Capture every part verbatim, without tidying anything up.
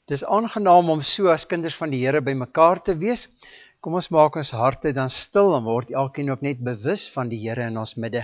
Dis aangenaam om so as kinders van die Here by mekaar te wees. Kom ons maak ons harte dan stil en word elkeen ook net bewus van die Here in ons midde.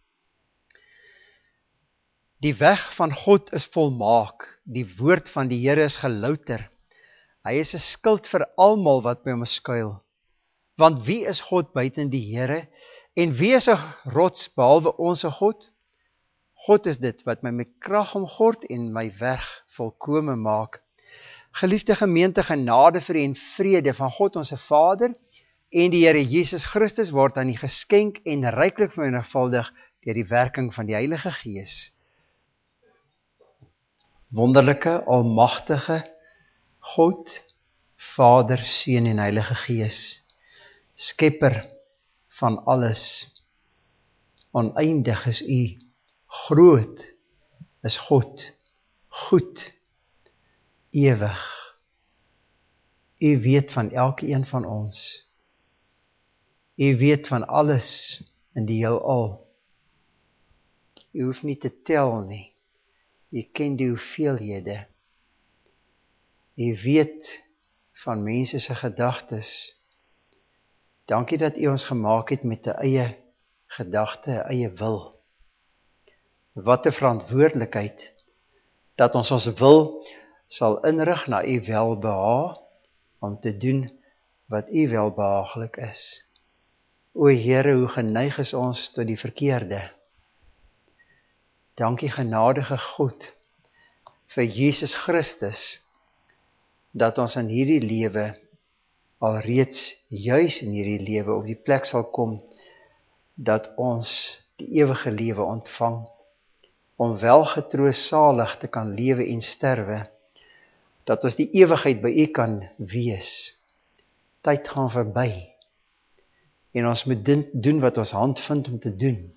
Die weg van God is volmaak, die woord van die Here is gelouter. Hy is 'n skild vir almal wat by hom skuil. Want wie is God buiten die Here? En wie is 'n rots behalwe onsse God? God is dit wat my met krag omgord en my weg volkome maak. Geliefde gemeente, genade vir u en vrede van God ons Vader en die Here Jesus Christus word aan u geskenk en ryklik vermenigvuldig deur die werking van die Heilige Gees. Wonderlike, almagtige God, Vader, Seun en Heilige Gees, Skepper van alles, oneindig is u, groot is God, goed, ewig. U weet van elke een van ons. U weet van alles in die heelal. U hoef nie te tel nie. U ken die hoeveelhede. U weet van mense se gedagtes. Dankie dat u ons gemaak het met 'n eie gedagte, 'n eie wil. Wat 'n verantwoordelikheid dat ons ons wil sal inrig na u welbehaag om te doen wat u welbehaaglik is. O Here, hoe geneig is ons tot die verkeerde. Dankie genadige God vir Jesus Christus dat ons in hierdie lewe alreeds juis in hierdie lewe op die plek sal kom dat ons die ewige lewe ontvang om welgetroos salig te kan lewe en sterwe, dat ons die ewigheid by u kan wees. Tyd gaan verby en ons moet doen wat ons hand vind om te doen.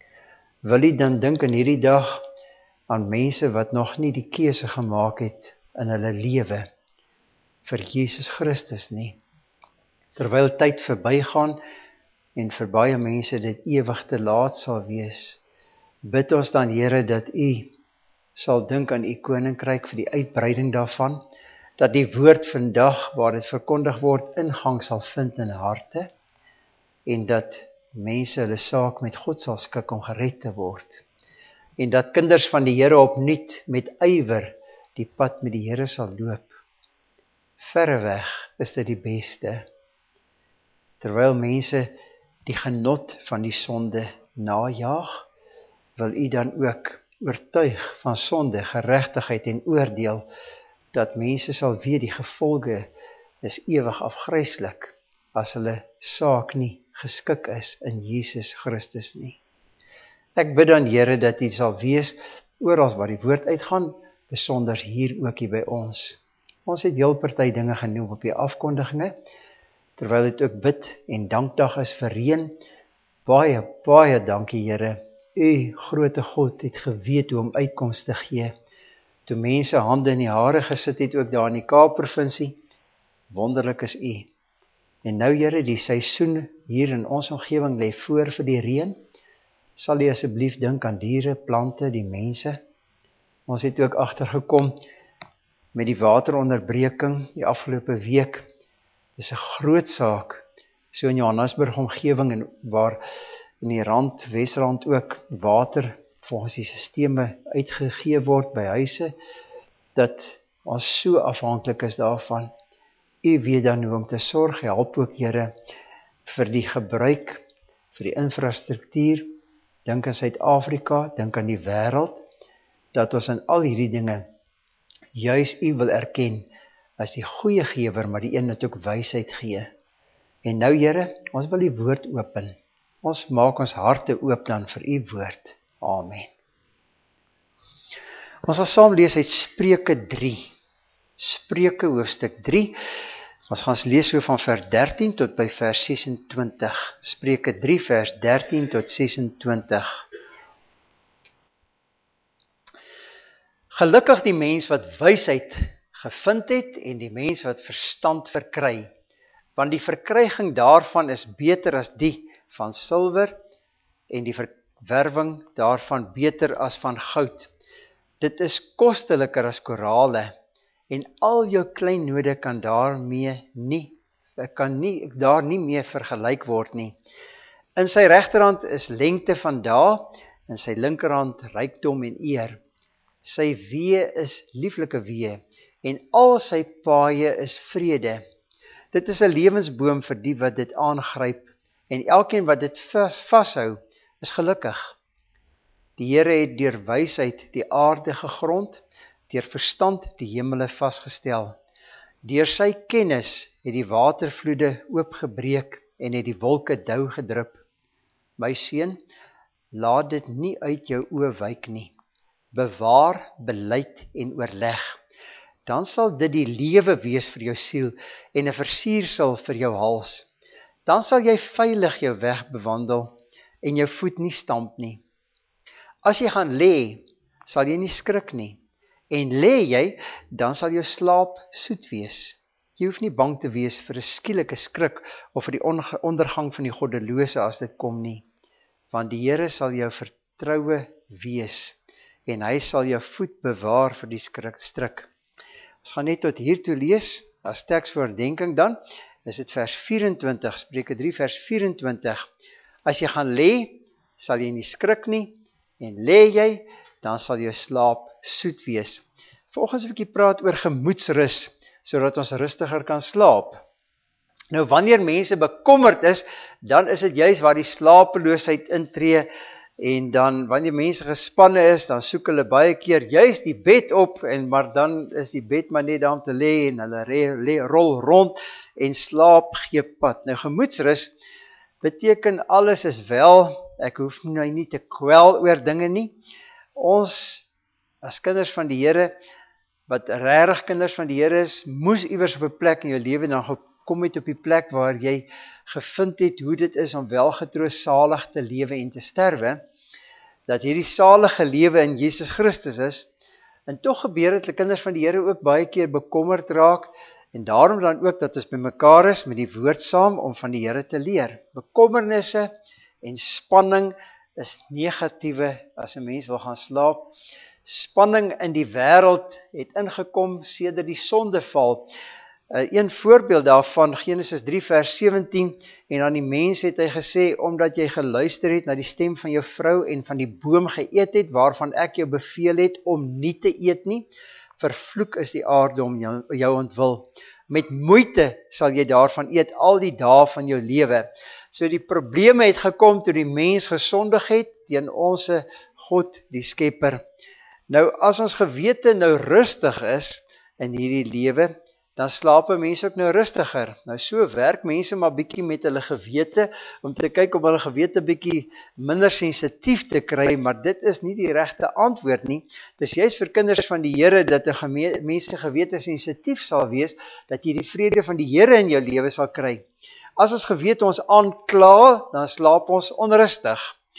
Wil u dan dink in hierdie dag aan mense wat nog nie die keuse gemaak het in hulle lewe vir Jesus Christus nie. Terwyl tyd verbygaan en vir baie mense dit ewig te laat sal wees, bid ons dan Here dat u sal dink aan u koninkryk vir die uitbreiding daarvan, dat die woord vandag waar dit verkondig word ingang sal vind in harte en dat mense hulle saak met God sal skik om gered te word en dat kinders van die Here opnuut met ywer die pad met die Here sal loop. Verreweg is dit die beste. Terwyl mense die genot van die sonde najaag, wil u dan ook oortuig van sonde, geregtigheid en oordeel, dat mense sal weet die gevolge is ewig afgryslik, as hulle saak nie geskik is in Jesus Christus nie. Ek bid dan Here dat u sal wees, oral waar die woord uitgaan, besonders hier ook hier by ons. Ons het heel party dinge genoem op die afkondigings, terwyl dit ook bid en dankdag is vir reën. Baie, baie dankie Here. U, grote God, het geweet hoe om uitkoms te gee. Toe mense hande in die hare gesit het, ook daar in die Kaap-provinsie, wonderlik is u. En nou Here, die seisoen hier in ons omgewing lê voor vir die reën, sal u asseblief dink aan diere, plante, die mense. Ons het ook agtergekom met die wateronderbreking die afgelope week. Dis 'n groot saak, so in Johannesburg omgewing en waar in die rand, Wesrand ook water volgens die sisteme uitgegee word by huise, dat ons so afhanklik is daarvan. U weet dan hoe om te sorg, help ook Here vir die gebruik, vir die infrastruktuur, dink aan Suid-Afrika, dink aan die wêreld, dat ons in al hierdie dinge juis u wil erken as die goeie gewer, maar die een wat ook wysheid gee. En nou Here, ons wil die woord open. Ons maak ons harte oop dan vir u woord. Amen. Ons sal saam lees uit Spreuke drie. Spreuke hoofstuk drie. Ons gaan lees so van vers dertien tot by vers sesentwintig. Spreuke drie vers dertien tot sesentwintig. Gelukkig die mens wat wysheid gevind het en die mens wat verstand verkry, want die verkryging daarvan is beter as die van silwer en die verwerwing daarvan beter as van goud. Dit is kosteliker as korale en al jou kleinode kan daarmee nie, kan nie, daar nie meer vergelyk word nie. In sy regterhand is lengte van dae, in sy linkerhand rykdom en eer. Sy weë is lieflike weë, en al sy paaie is vrede. Dit is 'n lewensboom vir die wat dit aangryp, en elkeen wat dit vas, vashou, is gelukkig. Die Here het deur wysheid die aarde gegrond, deur verstand die hemele vasgestel. Deur sy kennis het die watervloede oopgebreek en het die wolke dou gedrup. My seun, laat dit nie uit jou oë wyk nie. Bewaar, beleid en oorleg. Dan sal dit die lewe wees vir jou siel en 'n versiersel vir jou hals. Dan sal jy veilig jou weg bewandel en jou voet nie stamp nie. As jy gaan lê, sal jy nie skrik nie. En lê jy, dan sal jou slaap soet wees. Jy hoef nie bang te wees vir 'n skielike skrik of vir die ondergang van die goddelose as dit kom nie. Want die Here sal jou vertroue wees en hy sal jou voet bewaar vir die skrik strik. Ons gaan net tot hier toe lees, as teks vir oordenking dan, is dit vers vyf-en-twintig, Spreuke drie vers vyf-en-twintig. As jy gaan lê, sal jy nie skrik nie, en lê jy, dan sal jou slaap soet wees. Volgens 'n bietjie praat oor gemoedsrus, sodat ons rustiger kan slaap. Nou wanneer mense bekommerd is, dan is dit juis waar die slapeloosheid intree, en dan wanneer mense gespanne is, dan soek hulle baie keer juis die bed op, en maar dan is die bed maar net daar om te lê, en hulle re, le, rol rond, en slaap gee pad. Nou gemoedsrus beteken alles is wel, ek hoef nou nie te kwel oor dinge nie. Ons, as kinders van die Here, wat regtig kinders van die Here is, moes iewers op 'n plek in jou lewe dan gekom het op die plek waar jy gevind het hoe dit is om welgetroos salig te lewe en te sterwe, dat hierdie salige lewe in Jesus Christus is, en tog gebeur het, dat kinders van die Here ook baie keer bekommerd raak, en daarom dan ook dat ons by mekaar is met die woord saam om van die Here te leer. Bekommernisse en spanning is negatiewe as 'n mens wil gaan slaap. Spanning in die wêreld het ingekom sedert die sondeval. Uh, een voorbeeld daarvan, Genesis drie vers sewentien, en aan die mens het hy gesê, omdat jy geluister het na die stem van jou vrou en van die boom geëet het, waarvan ek jou beveel het om nie te eet nie, vervloek is die aarde om jou, jou ontwil. Met moeite sal jy daarvan eet al die dae van jou lewe. So die probleme het gekom toe die mens gesondig het teen ons God, die Skepper. Nou as ons gewete nou rustig is in hierdie lewe, dan slaap mense ook nou rustiger. Nou so werk mense maar bietjie met hulle gewete, om te kyk om hulle gewete bietjie minder sensitief te kry, maar dit is nie die regte antwoord nie. Dis juist vir kinders van die Here, dat 'n mense gewete sensitief sal wees, dat jy die vrede van die Here in jou lewe sal kry. As ons gewete ons aankla, dan slaap ons onrustig.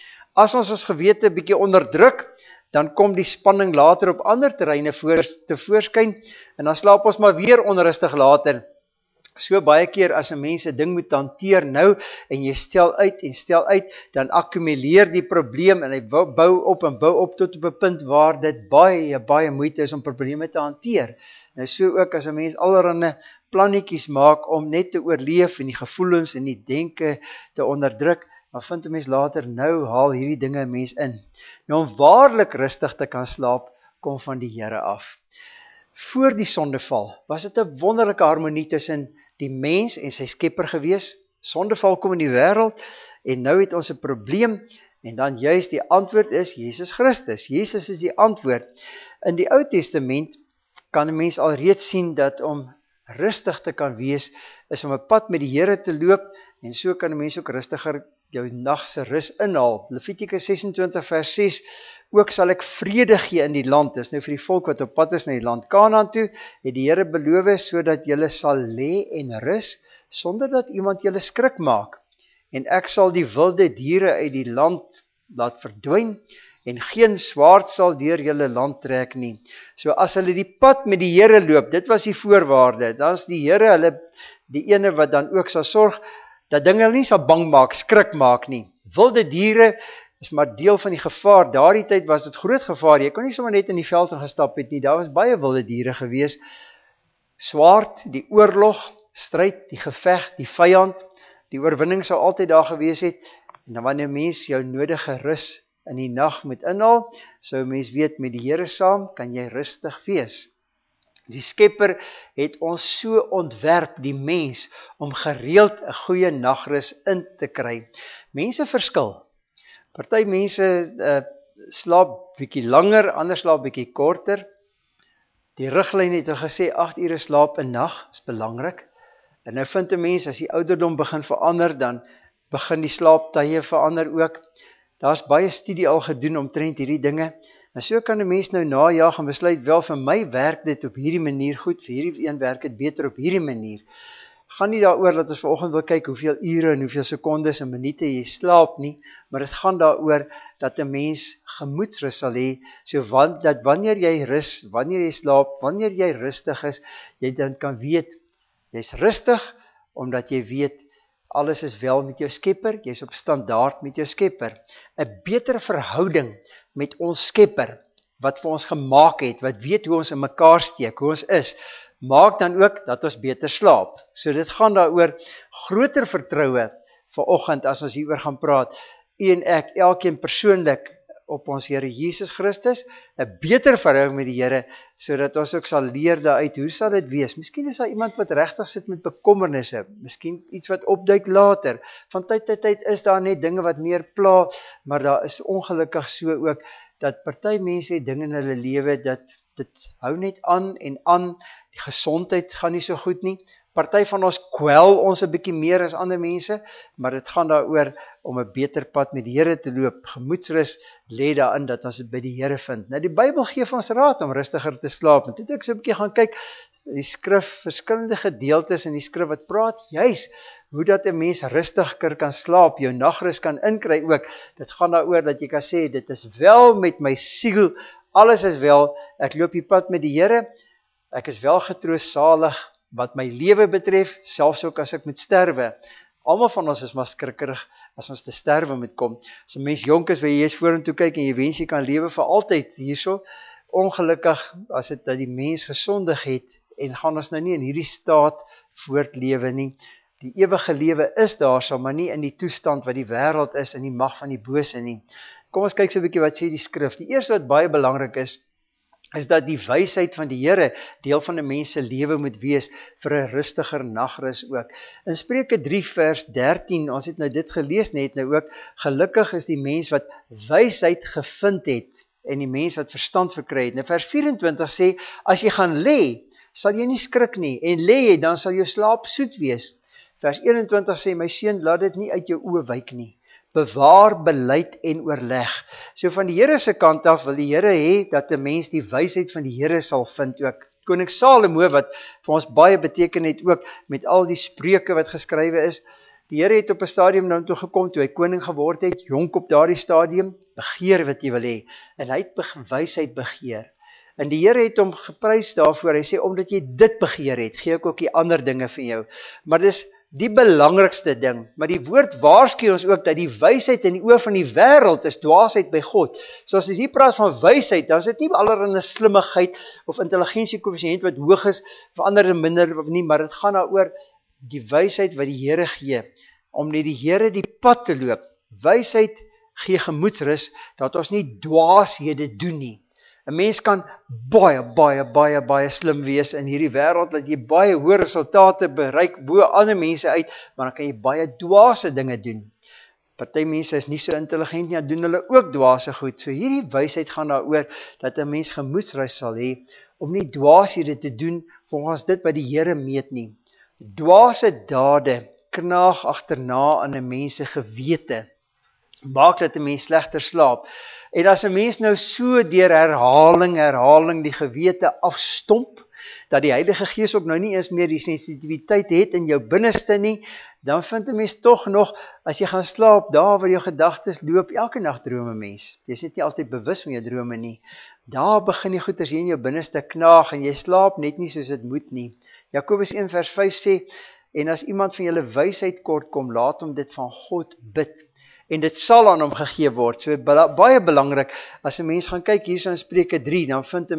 As ons ons gewete bietjie onderdruk, dan kom die spanning later op ander terreine voor, te voorskyn, en dan slaap ons maar weer onrustig later. So baie keer as 'n mens 'n ding moet hanteer nou, en jy stel uit en stel uit, dan akkumuleer die probleem, en hy bou op en bou op tot op 'n punt waar dit baie, baie moeite is om probleme te hanteer. Nou so ook as 'n mens allerhande plannetjies maak om net te oorleef, en die gevoelens en die denke te onderdruk, maar vind 'n mens later, nou haal hierdie dinge 'n mens in. Nou om waarlik rustig te kan slaap, kom van die Here af. Voor die sondeval was dit 'n wonderlike harmonie tussen die mens en sy Skepper gewees. Sondeval kom in die wêreld, en nou het ons 'n probleem, en dan juist die antwoord is Jesus Christus. Jesus is die antwoord. In die Ou Testament kan 'n mens alreeds sien dat om rustig te kan wees, is om 'n pad met die Here te loop, en so kan 'n mens ook rustiger jou nagse rus inhaal. Levitikus sesentwintig vers ses, ook sal ek vrede gee in die land. Dis nou vir die volk wat op pad is na die land Kanaan toe, het die Here beloof, sodat julle sal lê en rus, sonder dat iemand julle skrik maak. En ek sal die wilde diere uit die land laat verdwyn, en geen swaard sal deur julle land trek nie. So as hulle die pad met die Here loop, dit was die voorwaarde, dan is die Here hulle die ene wat dan ook sal sorg, dat dinge nie sal bang maak, skrik maak nie. Wilde diere is maar deel van die gevaar. Daardie tyd was dit groot gevaar. Jy kon nie sommer net in die veld gestap het nie. Daar was baie wilde diere gewees. swaard, die oorlog, stryd, die geveg, die vyand, die oorwinning sou altyd daar gewees het, en dan wanneer mens jou nodige rus in die nag moet inhaal, sou mens weet, met die Here saam, kan jy rustig wees. Die Skepper het ons so ontwerp, die mens, om gereeld 'n goeie nagrus in te kry. Mense verskil. Party mense uh, slaap bietjie langer, ander slaap bietjie korter. Die riglyn het al gesê, agt ure slaap 'n nag, is belangrik. En nou vind 'n mens, as die ouderdom begin verander, dan begin die slaaptye verander ook. Daar's baie studie al gedoen omtrent hierdie dinge. En so kan 'n mens nou najaag en besluit, wel vir my werk dit op hierdie manier goed, vir hierdie een werk dit beter op hierdie manier. Gaan nie daaroor dat ons vanoggend wil kyk hoeveel ure en hoeveel sekondes en minute jy slaap nie, maar dit gaan daaroor dat 'n mens gemoedsrus sal hê, so want, dat wanneer jy rus, wanneer jy slaap, wanneer jy rustig is, jy dan kan weet, jy's rustig, omdat jy weet, alles is wel met jou Skepper, jy's op standaard met jou Skepper. 'n Beter verhouding met ons Skepper, wat vir ons gemaak het, wat weet hoe ons in mekaar steek, hoe ons is, maak dan ook dat ons beter slaap. So dit gaan daaroor groter vertroue vanoggend as ons hieroor gaan praat. U en ek, elkeen persoonlik op ons Here Jesus Christus, 'n beter verhouding met die Here, sodat ons ook sal leer daaruit, hoe sal dit wees? Miskien is daar iemand wat regtig sit met bekommernisse, miskien iets wat opduik later. Van tyd tot tyd is daar net dinge wat meer pla, maar daar is ongelukkig so ook, dat party mense het dinge in hulle lewe, dat dit hou net aan en aan, die gesondheid gaan nie so goed nie. Party van ons kwel ons 'n bietjie meer as ander mense, maar dit gaan daaroor om 'n beter pad met die Here te loop. Gemoedsrus lê daarin dat ons dit by die Here vind. Nou die Bybel gee vir ons raad om rustiger te slaap. En toe het ek so 'n bietjie gaan kyk, die skrif, verskillende gedeeltes in die skrif wat praat juis hoe dat 'n mens rustiger kan slaap, jou nagrus kan inkry ook. Dit gaan daaroor dat jy kan sê, dit is wel met my siel, alles is wel, ek loop die pad met die Here, ek is wel getroos salig, wat my lewe betref, selfs ook as ek moet sterwe. Almal van ons is maar skrikkerig as ons te sterwe moet kom. As 'n mens jonk is, wil jy eers vorentoe kyk en jy wens jy kan lewe vir altyd hierso. Ongelukkig as dit dat die mens gesondig het en gaan ons nou nie in hierdie staat voortlewe nie. Die ewige lewe is daar, sal maar nie in die toestand wat die wêreld is in die mag van die bose nie. Kom ons kyk so 'n bietjie wat sê die skrif. Die eerste wat baie belangrik is, is dat die wysheid van die Here deel van 'n mens se lewe moet wees vir 'n rustiger nagrus ook. In Spreuke drie vers dertien, ons het nou dit gelees net nou ook, gelukkig is die mens wat wysheid gevind het en die mens wat verstand verkry het. Nou vers vyf-en-twintig sê, as jy gaan lê, sal jy nie skrik nie, en lê jy, dan sal jou slaap soet wees. Vers een-en-twintig sê, my seun, laat dit nie uit jou oë wyk nie. Bewaar, beleid en oorleg. So van die Here se kant af wil die Here hê dat 'n mens die wysheid van die Here sal vind ook. Koning Salomo wat vir ons baie beteken het ook met al die spreuke wat geskrywe is. Die Here het op 'n stadium na hom toe gekom toe hy koning geword het, jonk op daardie stadium, begeer wat jy wil hê. En hy het wysheid begeer. En die Here het hom geprys daarvoor. Hy sê omdat jy dit begeer het, gee ek ook die ander dinge vir jou. Maar dis die belangrikste ding, maar die woord waarsku ons ook dat die wysheid in die oë van die wêreld is dwaasheid by God. So as ons hier praat van wysheid, dan is dit nie allerlei slimmigheid of intelligensie koëffisiënt wat hoog is, of ander minder of nie, maar dit gaan daaroor die wysheid wat die Here gee, om net die Here die pad te loop. Wysheid gee gemoedsrus, dat ons nie dwaashede doen nie. 'n Mens kan baie, baie, baie, baie slim wees in hierdie wêreld, dat jy baie hoë resultate bereik, bo ander mense uit, maar dan kan jy baie dwaase dinge doen. Party mense is nie so intelligent nie, dan doen hulle ook dwaase goed. So hierdie wysheid gaan daaroor, dat 'n mens gemoedsrus sal hê, om nie dwaashede te doen, volgens dit wat die Here meet nie. Dwaase dade knaag agterna aan 'n mens se gewete, maak dat 'n mens slegter slaap. En as 'n mens nou so deur herhaling, herhaling die gewete afstomp, dat die Heilige Gees ook nou nie eens meer die sensitiwiteit het in jou binneste nie, dan vind 'n mens tog nog, as jy gaan slaap, daar waar jou gedagtes loop, elke nag droom 'n mens. Jy is net nie altyd bewus van jou drome nie. Daar begin die goeters hier in jou binneste knaag, en jy slaap net nie soos dit moet nie. Jakobus een vers vyf sê, en as iemand van julle wysheid kort kom, laat hom dit van God bid. En dit sal aan hom gegee word. So baie belangrik, as 'n mens gaan kyk hier so in Spreuke drie, dan vind 'n mens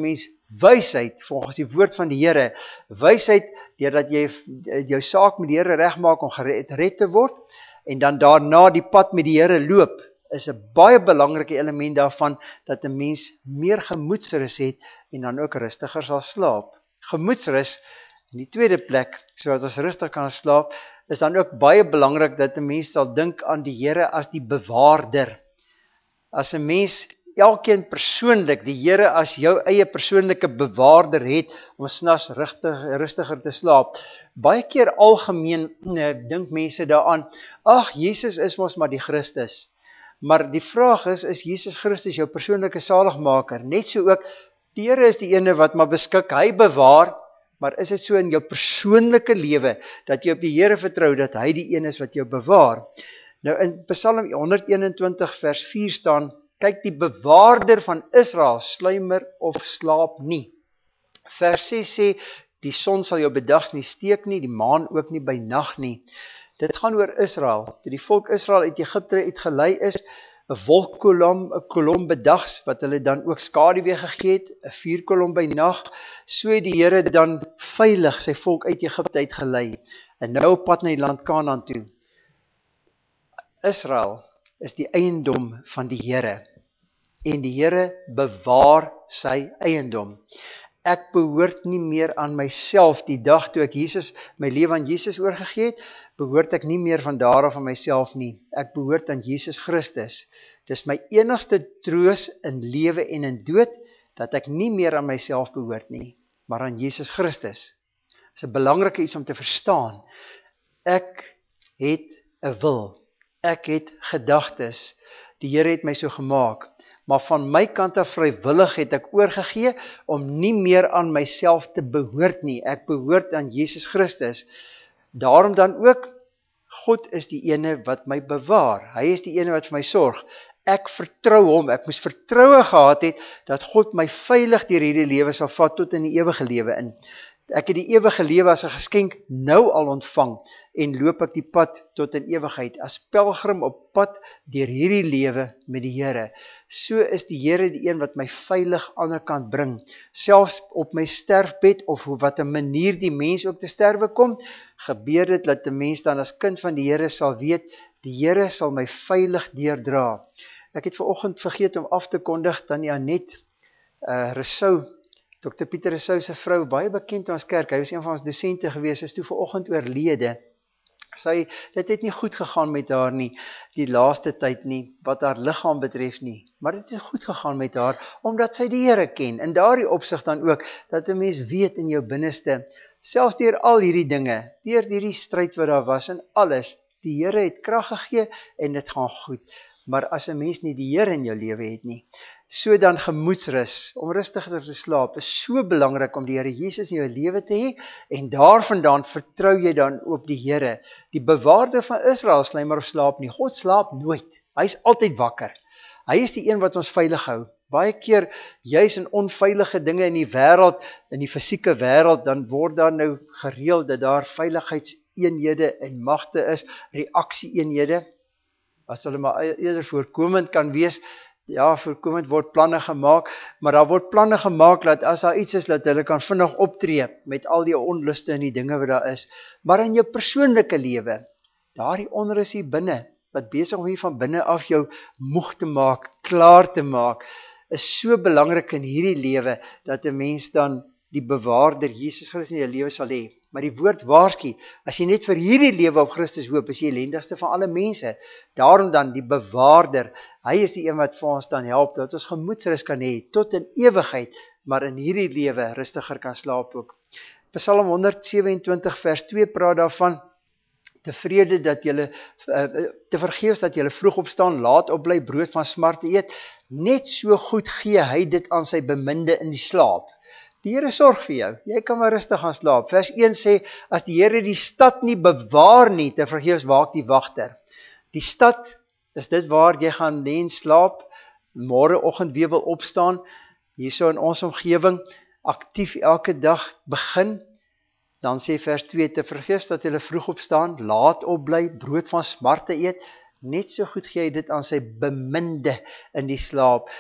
Wysheid, volgens die woord van die Here, wysheid, deurdat jy jou saak met die Here regmaak om gered red te word, en dan daarna die pad met die Here loop, is 'n baie belangrike element daarvan, dat 'n mens meer gemoedsrus het, en dan ook rustiger sal slaap. Gemoedsrus, in die tweede plek, sodat ons rustig kan slaap, is dan ook baie belangrik, dat 'n mens sal dink aan die Here as die bewaarder. As 'n mens elkeen persoonlik die Here as jou eie persoonlike bewaarder het, om s'nags rustig, rustiger te slaap. Baie keer algemeen nee, dink mense daaraan, ag, Jesus is mos maar die Christus. Maar die vraag is, is Jesus Christus jou persoonlike saligmaker? Net so ook, die Here is die ene wat maar beskik, hy bewaar, maar is dit so in jou persoonlike lewe, dat jy op die Here vertrou, dat hy die een is wat jou bewaar? Nou in Psalm honderd eenentwintig vers vier staan, kyk, die bewaarder van Israel sluimer of slaap nie. Vers ses sê, die son sal jou bedags nie steek nie, die maan ook nie by nag nie. Dit gaan oor Israel. Toe die volk Israel uit Egipte uitgelei is, 'n wolkkolom, 'n kolom bedags, wat hulle dan ook skaduwee gegee het, 'n vuurkolom by nag, so het die Here dan veilig sy volk uit Egipte uitgelei, en nou op pad na die land Kanaan toe. Israel is die eiendom van die Here, en die Here bewaar sy eiendom. Ek behoort nie meer aan myself, die dag toe ek Jesus, my lewe aan Jesus oorgegee het, behoort ek nie meer van daar af aan myself nie. Ek behoort aan Jesus Christus. Dis my enigste troos in lewe en in dood, dat ek nie meer aan myself behoort nie, maar aan Jesus Christus. Dit is 'n belangrike iets om te verstaan. Ek het 'n wil. Ek het gedagtes. Die Here het my so gemaak. Maar van my kant af vrywillig het ek oorgegee om nie meer aan myself te behoort nie. Ek behoort aan Jesus Christus. Daarom dan ook, God is die ene wat my bewaar. Hy is die ene wat vir my sorg. Ek vertrou hom. Ek moes vertroue gehad het dat God my veilig deur hierdie lewe sal vat tot in die ewige lewe in. Ek het die ewige lewe as 'n geskenk nou al ontvang en loop ek die pad tot in ewigheid as pelgrim op pad deur hierdie lewe met die Here. So is die Here die een wat my veilig aan die ander kant bring. Selfs op my sterfbed of hoe wat 'n manier die mens ook te sterwe kom, gebeur dit dat 'n mens dan as kind van die Here sal weet, die Here sal my veilig deurdra. Ek het vanoggend vergeet om af te kondig, Tannie Anet uh, Rousseau, dokter Pieter Rousseau se vrou, baie bekend in ons kerk, hy was een van ons dosente gewees, is toe vanoggend oorlede. Sy, dit het nie goed gegaan met haar nie, die laaste tyd nie, wat haar liggaam betref nie, maar dit het goed gegaan met haar, omdat sy die Here ken, in daardie opsig dan ook, dat 'n mens weet in jou binneste, selfs deur al hierdie dinge, deur hierdie stryd wat daar was en alles, die Here het krag gegee en dit gaan goed, maar as 'n mens nie die Here in jou lewe het nie, so dan gemoedsrus, om rustiger te slaap, is so belangrik om die Here Jesus in jou lewe te hê, en daarvandaan vertrou jy dan op die Here. Die bewaarder van Israel sluimer of slaap nie, God slaap nooit, hy is altyd wakker. Hy is die een wat ons veilig hou. Baie keer, juis in onveilige dinge in die wêreld, in die fisieke wêreld, dan word daar nou gereël dat daar veiligheidseenhede en magte is, reaksieeenhede, as hulle maar eerder voorkomend kan wees. Ja, voorkomend word planne gemaak, maar daar word planne gemaak dat as daar iets is, dat hulle kan vinnig optree met al die onluste en die dinge wat daar is. Maar in jou persoonlike lewe, daardie onrus hier binne, wat besig om hier van binne af jou moeg te maak, klaar te maak, is so belangrik in hierdie lewe, dat 'n mens dan die bewaarder Jesus Christus in jou lewe sal hê. Maar die woord waarsku, as jy net vir hierdie lewe op Christus hoop, is jy ellendigste van alle mense. Daarom dan die bewaarder, hy is die een wat vir ons dan help, dat ons gemoedsrus kan hê, tot in ewigheid, maar in hierdie lewe rustiger kan slaap ook. Psalm honderd sewe-en-twintig vers twee praat daarvan, tevrede dat julle, uh, te vergeefs dat julle vroeg opstaan, laat opbly, brood van smarte eet, net so goed gee hy dit aan sy beminde in die slaap. Die Here sorg vir jou, jy kan maar rustig gaan slaap. Vers een sê, as die Here die stad nie bewaar nie, te vergeefs waak die wagter. Die stad is dit waar jy gaan lê en slaap, môreoggend weer wil opstaan, hierso in ons omgewing, aktief elke dag begin. Dan sê vers twee, te vergeefs dat jy vroeg opstaan, laat opbly, brood van smarte eet, net so goed gee hy dit aan sy beminde in die slaap.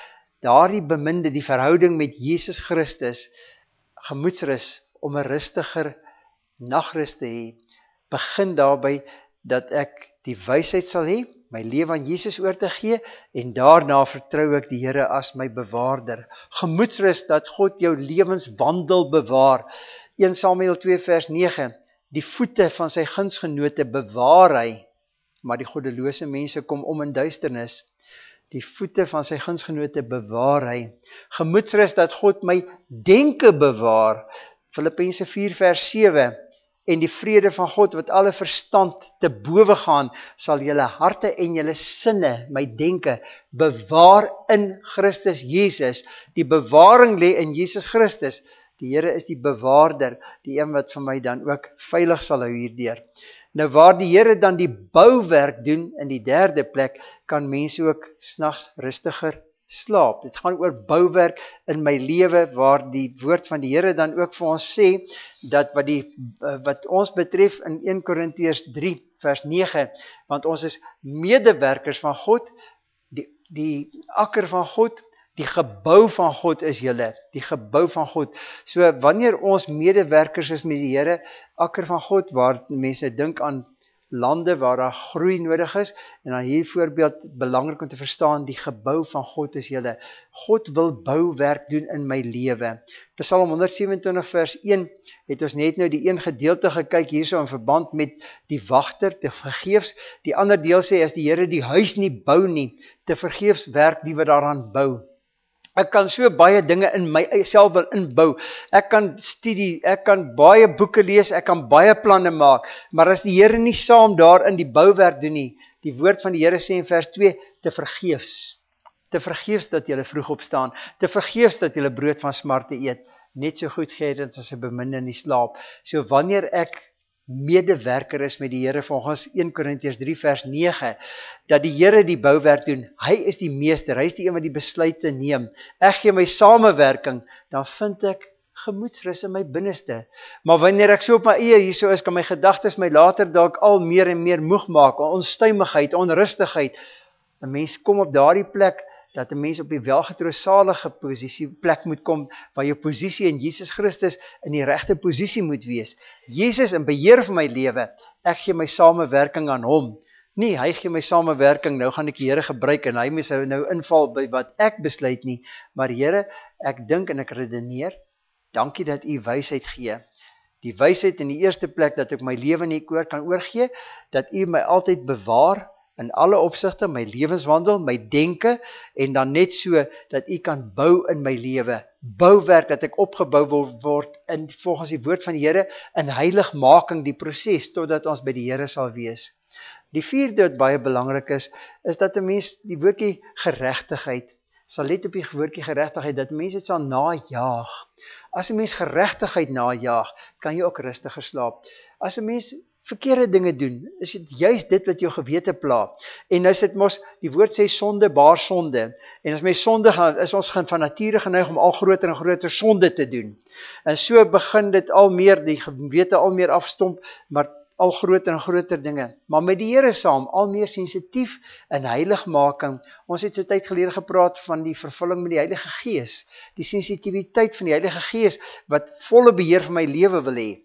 daardie beminde, die verhouding met Jesus Christus, gemoedsrus, om 'n rustiger nagrus te hê, begin daarby dat ek die wysheid sal hê, my lewe aan Jesus oor te gee, en daarna vertrou ek die Here as my bewaarder. Gemoedsrus dat God jou lewenswandel bewaar. Eerste Samuel twee vers nege, die voete van sy gunsgenote bewaar hy, maar die goddelose mense kom om in duisternis. Die voete van sy gunsgenote bewaar hy. Gemoedsrus dat God my denke bewaar. Filippense vier vers sewe, en die vrede van God wat alle verstand te bowe gaan, sal julle harte en julle sinne, my denke, bewaar in Christus Jesus. Die bewaring lê in Jesus Christus. Die Here is die bewaarder, die een wat vir my dan ook veilig sal hou hierdeur. Nou waar die Here dan die bouwerk doen, in die derde plek, kan mense ook snags rustiger slaap. Dit gaan oor bouwerk in my lewe, waar die woord van die Here dan ook vir ons sê, dat wat, die, wat ons betref in Eerste Korintiërs drie vers nege, want ons is medewerkers van God, die, die akker van God, die gebou van God is julle, die gebou van God. So wanneer ons medewerkers is met die Here, akker van God, waar mense dink aan lande waar daar groei nodig is, en dan hier voorbeeld, belangrik om te verstaan, die gebou van God is julle. God wil bouwerk doen in my lewe. Psalm honderd sewenentwintig vers een, het ons net nou die een gedeelte gekyk hierso in verband met die wagter, te vergeefs. Die ander deel sê, as die Here die huis nie bou nie, te vergeefs werk die wat daaraan bou. Ek kan so baie dinge in myself wil inbou. Ek kan studie, ek kan baie boeke lees, ek kan baie planne maak, maar as die Here nie saam daar in die bouwerk doen nie, die woord van die Here sê in vers twee, te vergeefs. Te vergeefs dat jy vroeg opstaan, te vergeefs dat jy brood van smarte eet, net so goed geëet as 'n beminde in die slaap. So wanneer ek medewerker is met die Here, volgens Eerste Korintiërs drie vers nege, dat die Here die bouwerk doen, hy is die meester, hy is die een wat die besluite neem, ek gee my samewerking, dan vind ek gemoedsrus in my binneste. Maar wanneer ek so op my eie hierso is, kan my gedagtes my later dalk al meer en meer moeg maak, onstuimigheid, onrustigheid. 'n Mens kom op daardie plek, dat 'n mens op die welgetroosalige posisie plek moet kom, waar jou posisie in Jesus Christus in die regte posisie moet wees. Jesus in beheer van my lewe, ek gee my samewerking aan hom. Nee, hy gee my samewerking, nou gaan ek die Here gebruik, en hy moet nou inval by wat ek besluit nie, maar Here, ek dink en ek redeneer, dankie dat u wysheid gee. Die wysheid in die eerste plek, dat ek my lewe in u oor kan oorgee, dat u my altyd bewaar, in alle opsigte, my lewenswandel, my denke, en dan net so, dat u kan bou in my lewe, bouwerk, dat ek opgebou word, in, volgens die woord van die Here, in heiligmaking, die proses, totdat ons by die Here sal wees. Die vierde wat baie belangrik is, is dat 'n mens die woordjie geregtigheid, sal let op die woordjie geregtigheid, dat mense dit sal najaag. As 'n mens geregtigheid najaag, kan jy ook rustiger slaap. As 'n mens verkeerde dinge doen, is dit juist dit wat jou gewete pla. En nou is dit mos, die woord sê sonde baar sonde, en as mens sonde gaan, is ons van nature geneig om al groter en groter sonde te doen. En so begin dit al meer, die gewete al meer afstomp, maar al groter en groter dinge. Maar met die Here saam, al meer sensitief in heiligmaking. Ons het so tyd gelede gepraat van die vervulling met die Heilige Gees, die sensitiwiteit van die Heilige Gees, wat volle beheer van my lewe wil hê.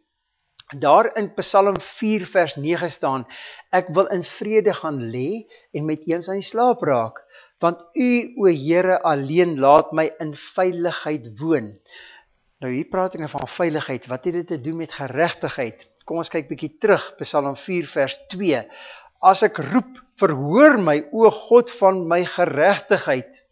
Daar in Psalm vier vers nege staan, ek wil in vrede gaan lê en met eens aan die slaap raak, want u, o Here, alleen laat my in veiligheid woon. Nou hier praat ek van veiligheid, wat het dit te doen met geregtigheid? Kom ons kyk bietjie terug, Psalm vier vers twee, as ek roep, verhoor my, o God van my geregtigheid.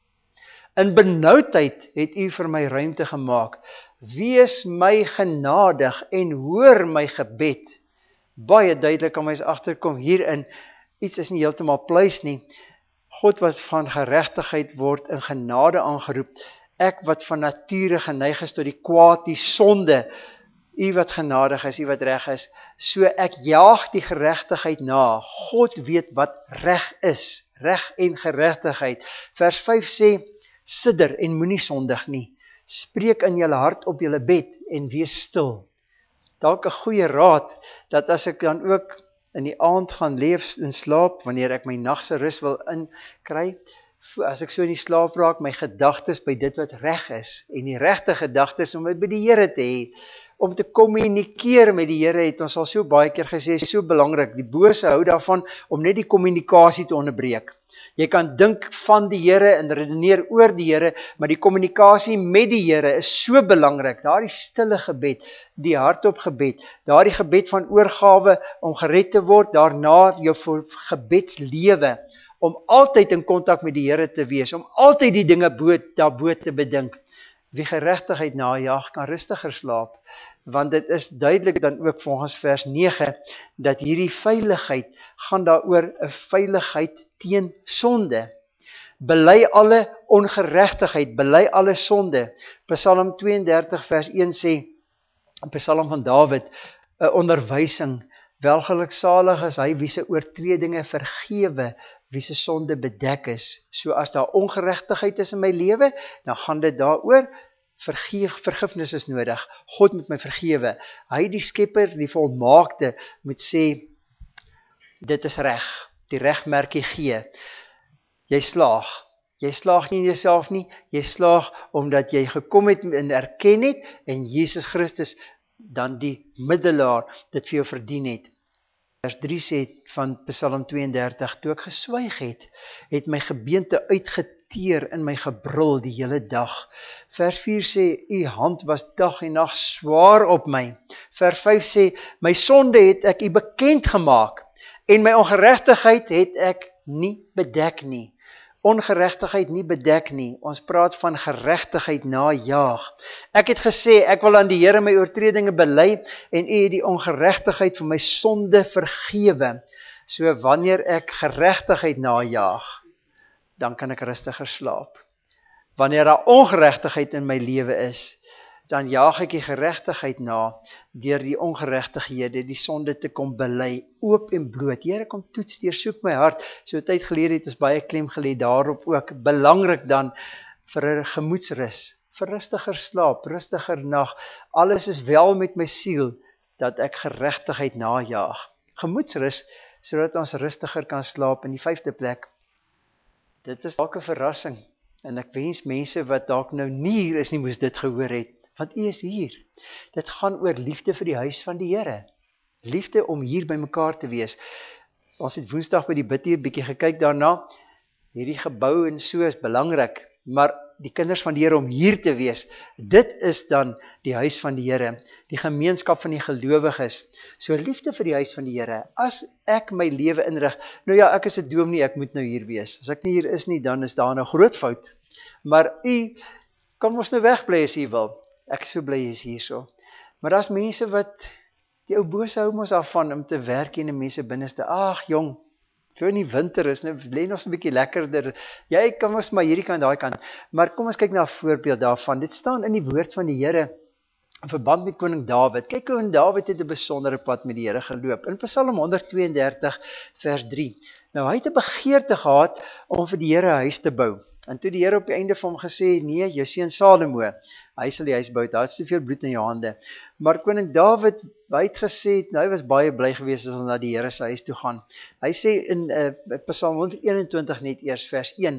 In benoudheid het u vir my ruimte gemaak. Wees my genadig en hoor my gebed. Baie duidelik kan mens agterkom hierin, iets is nie heeltemal pluis nie. God wat van geregtigheid word in genade aangeroep, ek wat van nature geneig is tot die kwaad, die sonde, u wat genadig is, u wat reg is, so ek jaag die geregtigheid na. God weet wat reg is, reg en geregtigheid. Vers vyf sê, sidder en moenie sondig nie. Spreek in julle hart op julle bed en wees stil. Dalk 'n goeie raad, dat as ek dan ook in die aand gaan leef en slaap, wanneer ek my nagse rus wil inkry, as ek so in die slaap raak, my gedagtes by dit wat reg is, en die regte gedagtes om dit by die Here te hê, om te kommunikeer met die Here, het ons al so baie keer gesê, is so belangrik. Die bose hou daarvan om net die kommunikasie te onderbreek. Jy kan dink van die Here en redeneer oor die Here, maar die kommunikasie met die Here is so belangrik. Daardie stille gebed, die hardop gebed, daardie gebed van oorgawe om gered te word, daarna jou gebedslewe, om altyd in kontak met die Here te wees, om altyd die dinge bo, daarbo te bedink. Wie geregtigheid najag, kan rustiger slaap, want dit is duidelik dan ook volgens vers nege, dat hierdie veiligheid gaan daaroor 'n veiligheid teen sonde. Bely alle ongeregtigheid, bely alle sonde. Psalm twee en dertig vers een sê, Psalm van Dawid, 'n onderwysing, welgeluksalig is hy wie se oortredinge vergewe, wie se sonde bedek is. So as daar ongeregtigheid is in my lewe, dan gaan dit daaroor, vergeef, vergifnis is nodig. God moet my vergewe. Hy die skepper, die volmaakte, moet sê, dit is reg, die regmerkie gee. Jy slaag. Jy slaag nie in jouself nie, jy slaag omdat jy gekom het en erken het, en Jesus Christus dan die middelaar dit vir jou verdien het. Vers drie sê van Psalm twee en dertig, toe ek geswyg het, het my gebeente uitgeteer in my gebrul die hele dag. Vers vier sê, u hand was dag en nag swaar op my. Vers vyf sê, my sonde het ek u bekend gemaak, en my ongeregtigheid het ek nie bedek nie. Ongeregtigheid nie bedek nie, ons praat van geregtigheid najaag. Ek het gesê, ek wil aan die Here my oortredinge bely, en u het die ongeregtigheid van my sonde vergewe. So wanneer ek geregtigheid najaag, dan kan ek rustiger slaap. Wanneer daar ongeregtigheid in my lewe is, dan jaag ek die geregtigheid na, deur die ongeregtighede, die sonde te kom bely, oop en bloot. Here, kom toets, deursoek my hart. So tyd gelede het ons baie klem gelê daarop ook. Belangrik dan vir 'n gemoedsrus, vir rustiger slaap, rustiger nag. Alles is wel met my siel, dat ek geregtigheid najaag. Gemoedsrus, sodat ons rustiger kan slaap. In die vyfde plek, dit is dalk 'n verrassing, en ek wens mense wat dalk nou nie hier is nie, moes dit gehoor het. Want u is hier. Dit gaan oor liefde vir die huis van die Here. Liefde om hier by mekaar te wees. Ons het Woensdag by die bidtuur bietjie gekyk daarna. Hierdie gebou en so is belangrik, maar die kinders van die Here om hier te wees, dit is dan die huis van die Here, die gemeenskap van die gelowiges. So liefde vir die huis van die Here. As ek my lewe inrig, nou ja, ek is 'n dominee, ek moet nou hier wees. As ek nie hier is nie, dan is daar 'n groot fout. Maar u kan ons nou wegbly as u wil. Ek is so bly jy is hier so. Maar daar's mense wat, die ou bose hou ons af van om te werk in die mense binneste. Ag jong, so in die winter is, nou lê ons 'n bietjie lekkerder. Jy kan ons maar hierdie kant, daai kant. Maar kom ons kyk na 'n voorbeeld daarvan. Dit staan in die woord van die Here, in verband met koning Dawid. Kyk hoe Dawid het 'n besondere pad met die Here geloop. In Psalm honderd twee en dertig vers drie. Nou hy het 'n begeerte gehad om vir die Here 'n huis te bou. En toe die Here op die einde van hom gesê, nee, jou seun Salomo, hy sal die huis bou, daar is te veel bloed in jou hande. Maar koning Dawid, hy het gesê, nou, hy was baie bly geweest as hy na die Here se huis toe gaan. Hy sê in uh, Psalm honderd eenentwintig net eers vers een,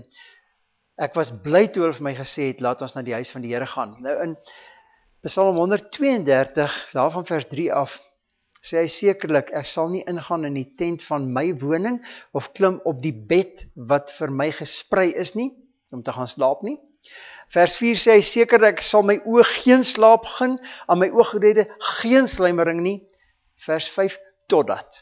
ek was bly toe hulle vir my gesê het, laat ons na die huis van die Here gaan. Nou in Psalm honderd twee en dertig, daarvan vers drie af, sê hy sekerlik, ek sal nie ingaan in die tent van my woning, of klim op die bed wat vir my gesprei is nie, om te gaan slaap nie. Vers vier sê hy seker, ek sal my oë geen slaap gun, aan my ooglede geen sluimering nie. Vers vyf, totdat.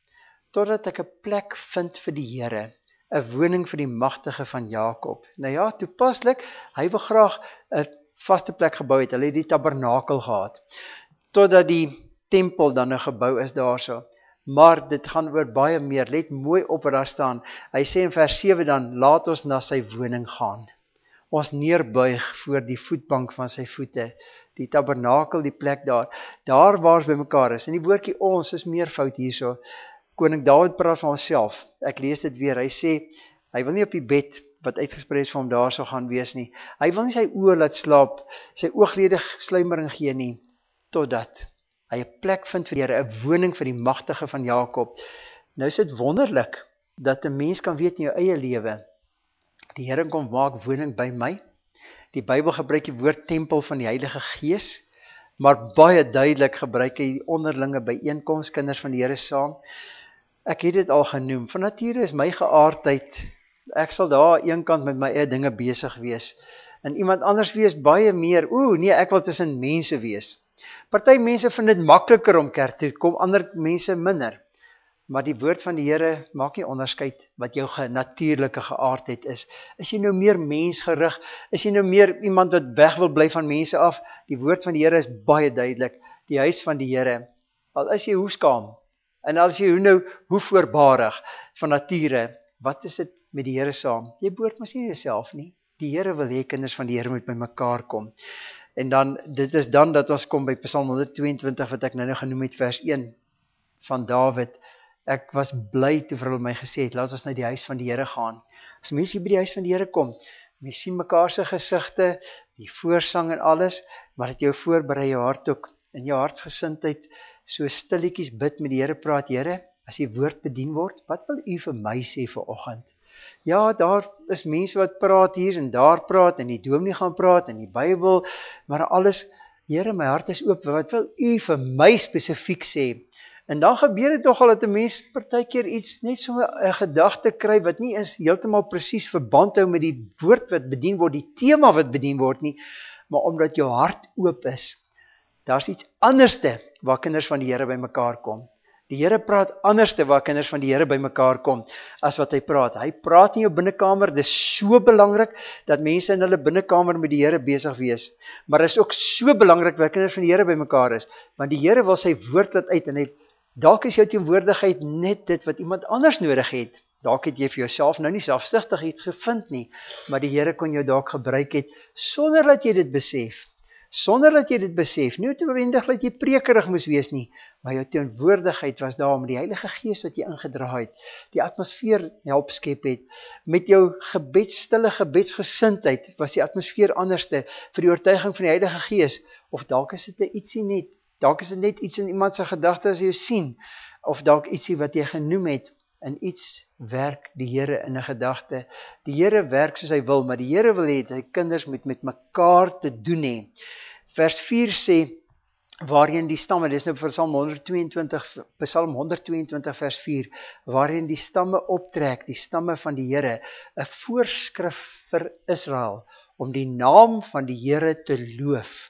Totdat ek 'n plek vind vir die Here, 'n woning vir die magtige van Jakob. Nou ja, toepaslik, hy wil graag 'n vaste plek gebou het, hulle het die tabernakel gehad. Totdat die tempel dan 'n gebou is daarso. Maar dit gaan oor baie meer, let mooi op wat daar staan. Hy sê in vers sewe dan, laat ons na sy woning gaan. Ons neerbuig voor die voetbank van sy voete, die tabernakel, die plek daar, daar waar ons by mekaar is. En die woordjie ons is meer fout hierso. Koning Dawid praat van homself, ek lees dit weer, hy sê, hy wil nie op die bed, wat uitgesprei is vir hom daar sou gaan wees nie. Hy wil nie sy oë laat slaap, sy ooglede sluimering gee nie, totdat hy 'n plek vind vir die Here, 'n woning vir die magtige van Jakob. Nou is dit wonderlik, dat 'n mens kan weet in jou eie lewe, Die Here kom maak woning by my. Die Bybel gebruik die woord tempel van die Heilige Gees, maar baie duidelik gebruik hy die onderlinge byeenkoms, kinders van die Here saam. Ek het dit al genoem, van nature is my geaardheid, ek sal daar aan een kant met my eie dinge besig wees, en iemand anders wees baie meer, oeh nee, ek wil tussen mense wees. Party mense vind dit makliker om kerk toe kom, ander mense minder. Maar die woord van die Here maak nie onderskeid wat jou ge, natuurlike geaardheid is. Is jy nou meer mensgerig? Is jy nou meer iemand wat weg wil bly van mense af? Die woord van die Here is baie duidelik. Die huis van die Here, al is jy hoe skaam, en al is jy hoe nou, hoe voorbarig van nature, wat is dit met die Here saam? Jy behoort mos nie jouself nie. Die Here wil hê kinders van die Here moet by mekaar kom. En dan, dit is dan dat ons kom by Psalm honderd tweeëntwintig, wat ek nou nou genoem het, vers een van Dawid. Ek was bly toe vir hulle my gesê het, laat ons na die huis van die Here gaan. As mense hier by die huis van die Here kom, mense sien mekaar se gesigte, die voorsang en alles, maar dit jou voorberei jou hart ook, in jou hartsgesindheid, so stilletjies bid met die Here, praat, Here, as die woord bedien word, wat wil u vir my sê vanoggend? Ja, daar is mense wat praat hier en daar praat, en die dominee gaan praat, en die Bybel, maar alles, Here, my hart is oop, wat wil u vir my spesifiek sê? En dan gebeur dit toch al dat 'n mens partykeer iets, net so 'n gedagte kry, wat nie is heeltemal presies verband hou met die woord wat bedien word, die tema wat bedien word nie, maar omdat jou hart oop is. Daar's iets anderste waar kinders van die Here by mekaar kom. Die Here praat anderste waar kinders van die Here by mekaar kom, as wat hy praat. Hy praat in jou binnekamer, dis so belangrik, dat mense in hulle binnekamer met die Here besig wees. Maar dit is ook so belangrik waar kinders van die Here by mekaar is, want die Here wil sy woord laat uit, en hy dalk is jou teenwoordigheid net dit wat iemand anders nodig het. Dalk het jy vir jouself nou nie selfsugtig iets gevind nie, maar die Here kon jou dalk gebruik het, sonder dat jy dit besef. Sonder dat jy dit besef, nie noodwendig dat jy prekerig moes wees nie, maar jou teenwoordigheid was daar met die Heilige Gees wat jy ingedra het, die atmosfeer help skep het, met jou gebed, stille gebedsgesindheid, was die atmosfeer anderste, vir die oortuiging van die Heilige Gees, of dalk is dit 'n ietsie net, dalk is dit net iets in iemand se gedagte as jy sien, of dalk ietsie wat jy genoem het, en iets werk die Here in 'n gedagte. Die Here werk soos hy wil, maar die Here wil hê dat sy kinders moet met mekaar te doen hê. Vers vier sê, waarin die stamme, dis nou vir Psalm honderd tweeëntwintig, Psalm honderd tweeëntwintig vers vier, waarin die stamme optrek, die stamme van die Here, 'n voorskrif vir Israel, om die naam van die Here te loof.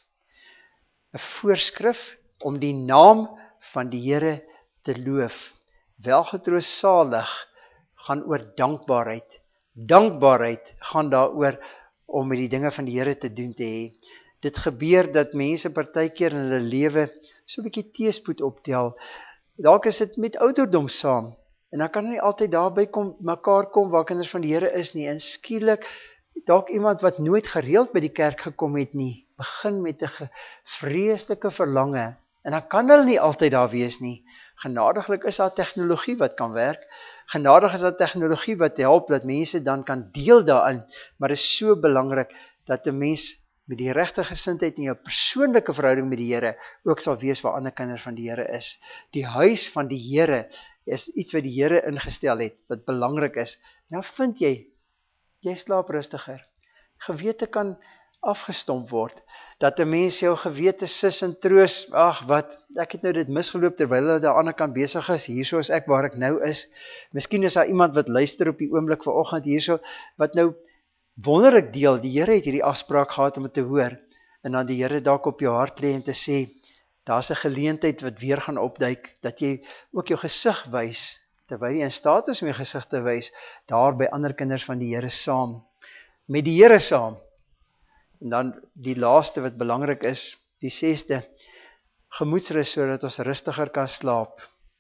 'n voorskrif om die naam van die Here te loof. Welgetroos salig gaan oor dankbaarheid. Dankbaarheid gaan daaroor om met die dinge van die Here te doen te hê. Dit gebeur dat mense partykeer in hulle lewe so 'n bietjie teëspoed optel. Dalk is dit met ouderdom saam. En dan kan nie altyd daarby kom mekaar kom waar kinders van die Here is nie. En skielik dalk iemand wat nooit gereeld by die kerk gekom het nie, begin met 'n vreeslike verlange. En dan kan hulle nie altyd daar wees nie. Genadiglik is daar tegnologie wat kan werk. Genadig is daar tegnologie wat help dat mense dan kan deel daarin. Maar dit is so belangrik dat 'n mens met die regte gesindheid in jou persoonlike verhouding met die Here ook sal wees waar ander kinders van die Here is. Die huis van die Here is iets wat die Here ingestel het, wat belangrik is. Nou vind jy, jy slaap rustiger. Gewete kan afgestomp word, dat 'n mens jou gewete sis en troos, ag wat, ek het nou dit misgeloop terwyl hulle daar aan die ander kant besig is, hierso is ek waar ek nou is. Miskien is daar iemand wat luister op die oomblik vanoggend hierso, wat nou wonderlik deel, die Here het hierdie afspraak gehad om dit te hoor, en dan die Here dalk op jou hart lê en te sê, daar's 'n geleentheid wat weer gaan opduik, dat jy ook jou gesig wys, terwyl jy in staat is om jou gesig te wys, daar by ander kinders van die Here saam, met die Here saam. En dan die laaste wat belangrik is, die sesde, gemoedsrus sodat ons rustiger kan slaap.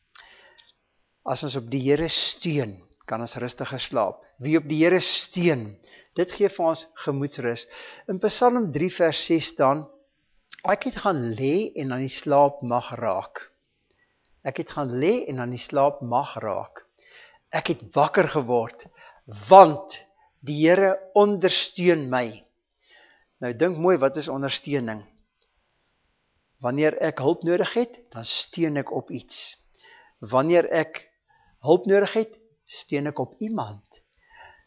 As ons op die Here steun, kan ons rustiger slaap. Wie op die Here steun, dit gee vir ons gemoedsrus. In Psalm drie vers ses staan, ek het gaan lê en aan die slaap mag raak. Ek het gaan lê en aan die slaap mag raak. Ek het wakker geword, want die Here ondersteun my. Nou dink mooi, wat is ondersteuning? Wanneer ek hulp nodig het, dan steun ek op iets. Wanneer ek hulp nodig het, steun ek op iemand.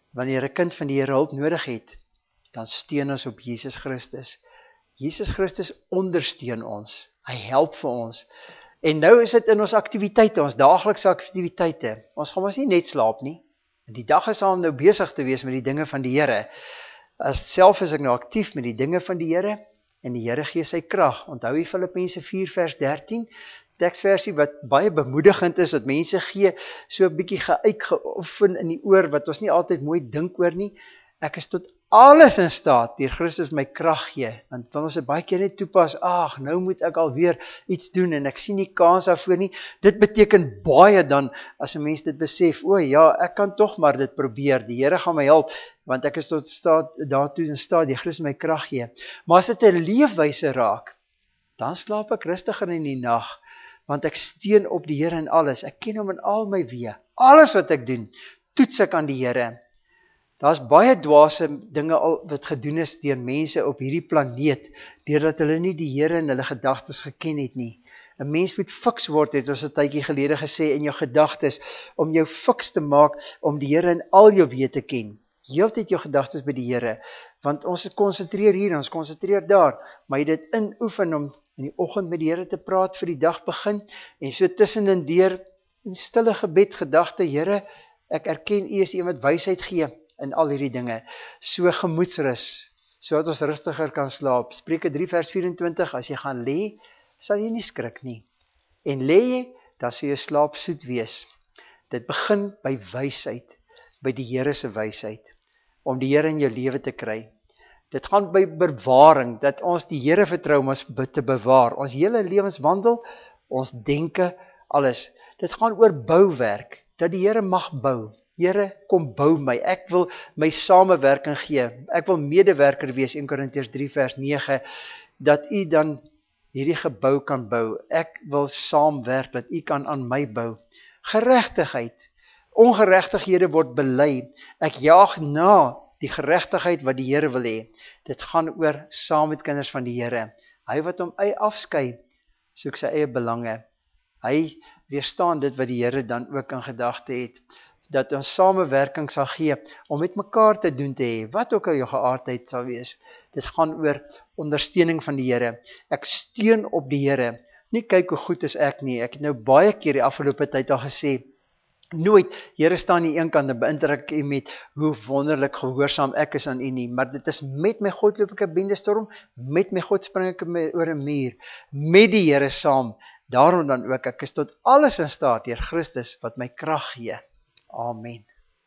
Wanneer 'n kind van die Here hulp nodig het, dan steun ons op Jesus Christus. Jesus Christus ondersteun ons. Hy help vir ons. En nou is dit in ons aktiwiteite, ons daaglikse aktiwiteite. Ons gaan ons nie net slaap nie. En die dag is om nou besig te wees met die dinge van die Here. As self is ek nou aktief met die dinge van die Here, en die Here gee sy krag. Onthou jy Filippense vier vers dertien, teksversie wat baie bemoedigend is, wat mense gee, so 'n bietjie geuit geoefen in die oor, wat ons nie altyd mooi dink oor nie. Ek is tot alles in staat, deur Christus my krag gee. Want dan ons dit baie keer net toepas, ag, nou moet ek alweer iets doen, en ek sien nie kans daarvoor nie. Dit beteken baie dan, as 'n mens dit besef, o ja, ek kan tog maar dit probeer, die Here gaan my help, want ek is tot staat, daartoe in staat, deur Christus my krag gee. Maar as dit 'n leefwyse raak, dan slaap ek rustiger in die nag, want ek steun op die Here in alles. Ek ken hom in al my weë. Alles wat ek doen, toets ek aan die Here. Daar's baie dwaase dinge al wat gedoen is deur mense op hierdie planeet, deurdat hulle nie die Here in hulle gedagtes geken het nie. 'n Mens moet fiks word, het ons 'n tydjie gelede gesê, in jou gedagtes, om jou fiks te maak, om die Here in al jou weë te ken. Heeltyd jou gedagtes by die Here, want ons konsentreer hier, ons konsentreer daar, maar jy dit inoefen om in die oggend met die Here te praat vir die dag begin, en so tussenin deur, in stille gebed, gedagte, Here, ek erken U is die een wat wysheid gee, in al hierdie dinge, so gemoedsrus, so dat ons rustiger kan slaap. Spreuke drie vers vyf-en-twintig, as jy gaan lê, sal jy nie skrik nie. En lê jy, dan sal jou slaap soet wees. Dit begin by wysheid, by die Here se wysheid, om die Here in jou lewe te kry. Dit gaan by bewaring, dat ons die Here vertrou om ons te bewaar. Ons hele lewenswandel, ons denke, alles. Dit gaan oor bouwerk, dat die Here mag bou. Here, kom bou my, ek wil my samewerking gee, ek wil medewerker wees, Eerste Korintiërs drie vers nege, dat U dan hierdie gebou kan bou, ek wil saamwerk, dat U kan aan my bou. Geregtigheid, ongeregtighede word bely, ek jaag na die geregtigheid wat die Here wil hê. Dit gaan oor saam met kinders van die Here. Hy wat hom eie afskei, soek sy eie belange. Hy weerstaan dit wat die Here dan ook in gedagte het, dat ons samewerking sal gee, om met mekaar te doen te hê, wat ook al jou geaardheid sal wees. Dit gaan oor ondersteuning van die Here. Ek steun op die Here, nie kyk hoe goed is ek nie. Ek het nou baie keer die afgelope tyd al gesê, nooit, Here staan nie een kant en beïndruk U met hoe wonderlik gehoorsaam ek is aan U nie, maar dit is met my God loop ek 'n bendestorm, met my God spring ek oor 'n muur, met die Here saam. Daarom dan ook, ek is tot alles in staat deur Christus wat my krag gee. Amen.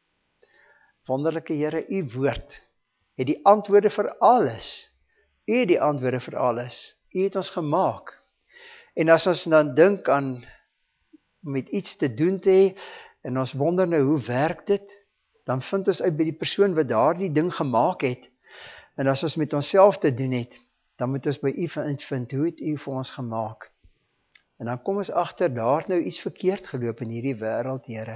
Wonderlike Here, U woord het die antwoorde vir alles. U het die antwoorde vir alles. U het ons gemaak. En as ons dan dink aan met iets te doen te hê, en ons wonder nou, hoe werk dit? Dan vind ons uit by die persoon wat daardie ding gemaak het. En as ons met onsself te doen het, dan moet ons by U vind, hoe het U vir ons gemaak? En dan kom ons agter, daar nou iets verkeerd geloop in hierdie wêreld, Here.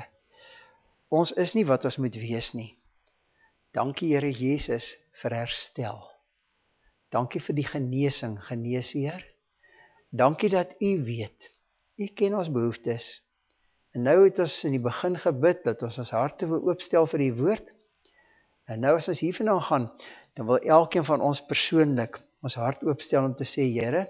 Ons is nie wat ons moet wees nie. Dankie Here Jesus vir herstel. Dankie vir die genesing, geneesheer. Dankie dat U weet, U ken ons behoeftes. En nou het ons in die begin gebid, dat ons ons harte wil oopstel vir die woord. En nou as ons hiervandaan gaan, dan wil elkeen van ons persoonlik ons hart oopstel om te sê, Here,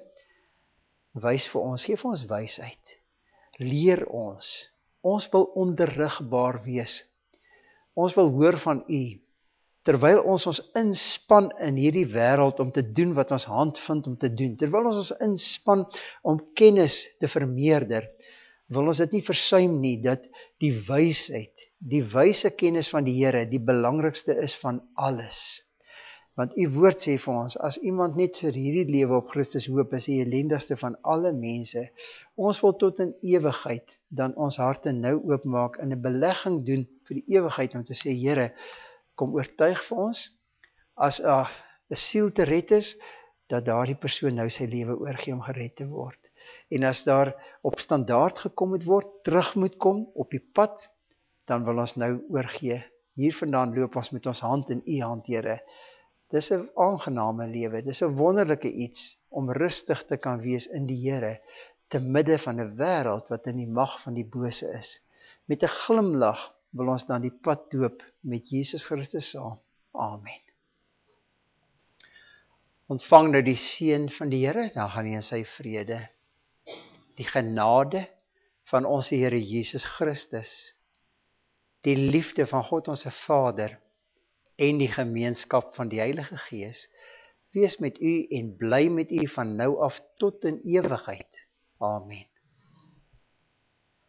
wys vir ons, gee vir ons wysheid. Leer ons. Ons wil onderrigbaar wees. Ons wil hoor van U, terwyl ons ons inspan in hierdie wêreld om te doen wat ons hand vind om te doen, terwyl ons ons inspan om kennis te vermeerder, wil ons dit nie versuim nie, dat die wysheid, die wyse kennis van die Here, die belangrikste is van alles. Want U woord sê vir ons, as iemand net vir hierdie lewe op Christus hoop, is die ellendigste van alle mense. Ons wil tot in ewigheid dan ons harte nou oopmaak en 'n belegging doen vir die ewigheid om te sê, Here, kom oortuig vir ons, as 'n siel te red is, dat daardie persoon nou sy lewe oorgee om gered te word. En as daar op standaard gekom moet word, terug moet kom op die pad, dan wil ons nou oorgee. Hiervandaan loop ons met ons hand in U hand, Here. Dis 'n aangename lewe, dis 'n wonderlike iets om rustig te kan wees in die Here, te midde van 'n wêreld wat in die mag van die bose is. Met 'n glimlag wil ons dan die pad doop met Jesus Christus saam. Amen. Ontvang nou die seën van die Here, dan gaan jy in sy vrede. Die genade van ons Here Jesus Christus, die liefde van God ons Vader en die gemeenskap van die Heilige Gees, wees met u en bly met u van nou af tot in ewigheid. Amen.